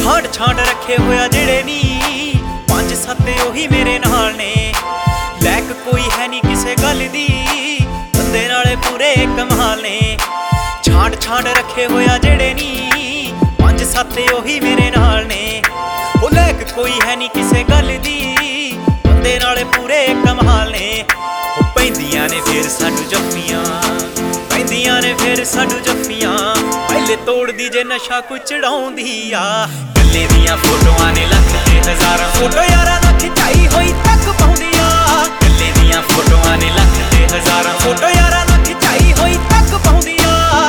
छांट छांट रखे होया जेड़े नी 5-7 ओही मेरे नाल ने। लैक कोई है नी किसे गल दी बंदे नाले पूरे कमाल ने। छांट छांट रखे होया जेड़े नी 5-7 ओही मेरे नाल ने। ओ लैक कोई है नी किसे गल दी बंदे नाले पूरे कमाल ने। ओ पैंदियां ने फिर साडू जफ्फियां पैंदियां ने फिर साडू जफ्फियां पहले तोड़ दी जे नशा कोई चढ़ाउंदी आ। गल्ले दियां फोटोआं ने लख ते हज़ारां फोटो यारां दा खिचाई होई तक पाउंदी आ। गल्ले दियां फोटोआं ने लख ते हज़ारां फोटो यारां दा खिचाई होई तक पाउंदी आ।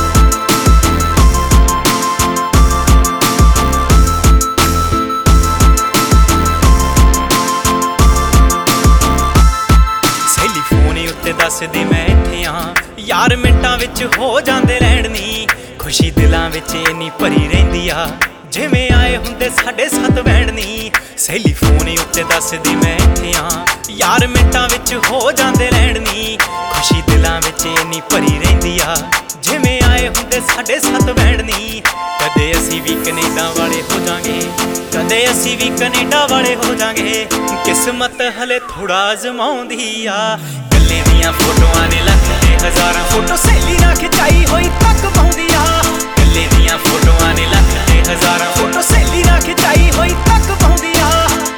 सहेली फोन उत्ते दसदी मैं इत्थे आ यार मिंटां विच हो जांदे रैण नी। खुशी दिलां विच इन्नी भरी रहिंदी आ जिवें आए हुंदे 7:30 बैंड नी। सहेली फोन उत्ते दसदी मैं इत्थे आ यार मिंटां विच हो जांदे रैण नी। खुशी दिलां विच इन्नी भरी रहिंदी आ जिवें आए हुंदे 7:30 बैंड नी। कदे असीं भी कनेडा वाले हो जांगे कदे असीं भी कनेडा वाले हो जांगे किस्मत हले थोड़ा आजमाउंदी आ। गल्ले दियां फोटोआं ने लख ते हज़ारां फोटो सहेली नाल खिचाई होई तक पाउंदी आ। गल्ले दियां फोटोआं ने लख ते हज़ारां फोटो सहेली नाल खिचाई होई तक पाउंदी आ।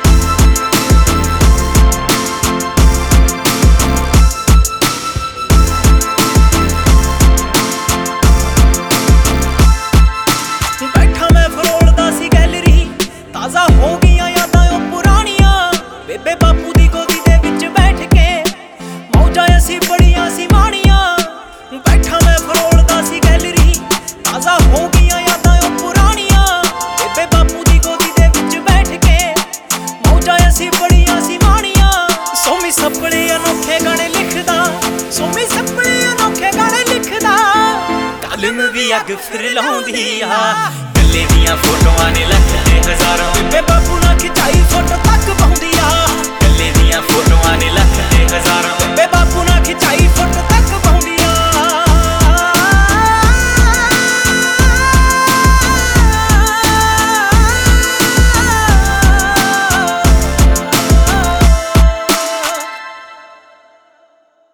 बैठा मैं फरोलदा सी गैलरी ताज़ा हो गईयां यादां ओ पुरानियां। बेबे बापू दी गोदी दे विच बैठ के मौजां असीं बड़ियां सी माणियां। बैठा मैं फरोलदा सी गैलरी ताज़ा हो गईयां यादां ओ पुरानियां। बेबे बापू दी गोदी दे विच बैठ के मौजां असीं बड़ियां सी माणियां। सोमी सपने अनोखे गाने लिखदा सोमी सपने अनोखे गाने लिखदा कलम भी अग फिर लाउंदी आ। गल्ले दियां फोटोआं ने लख ते हज़ारां बेबे बापू नाल खिचाई फोटो तक पाउंदी आ। गल्ले दियां फोटोआं ने लख ते हज़ारां बेबे बापू